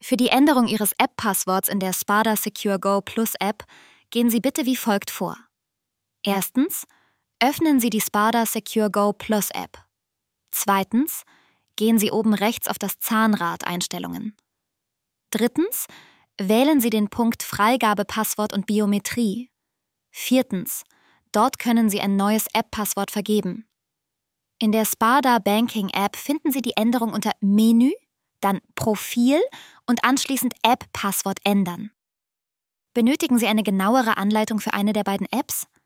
Für die Änderung Ihres App-Passworts in der Spada Secure Go Plus App gehen Sie bitte wie folgt vor. Erstens, öffnen Sie die Spada Secure Go Plus App. Zweitens, gehen Sie oben rechts auf das Zahnrad Einstellungen. Drittens, wählen Sie den Punkt Freigabe Passwort und Biometrie. Viertens, dort können Sie ein neues App-Passwort vergeben. In der Spada Banking App finden Sie die Änderung unter Menü, dann Profil und anschließend App-Passwort ändern. Benötigen Sie eine genauere Anleitung für eine der beiden Apps?